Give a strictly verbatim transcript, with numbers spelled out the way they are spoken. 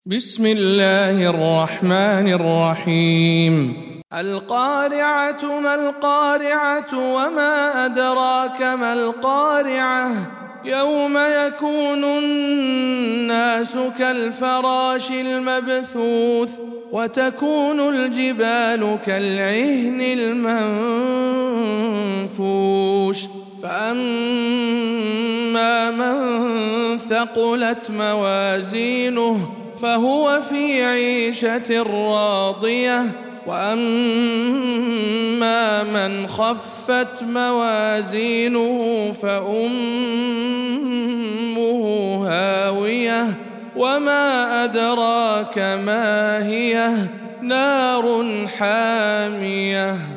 بسم الله الرحمن الرحيم. القارعة ما القارعة وما أدراك ما القارعة يوم يكون الناس كالفراش المبثوث وتكون الجبال كالعهن المنفوش فأما من ثقلت موازينه فهو في عيشة راضية وأما من خفت موازينه فأمه هاوية وما أدراك ما هي نار حامية.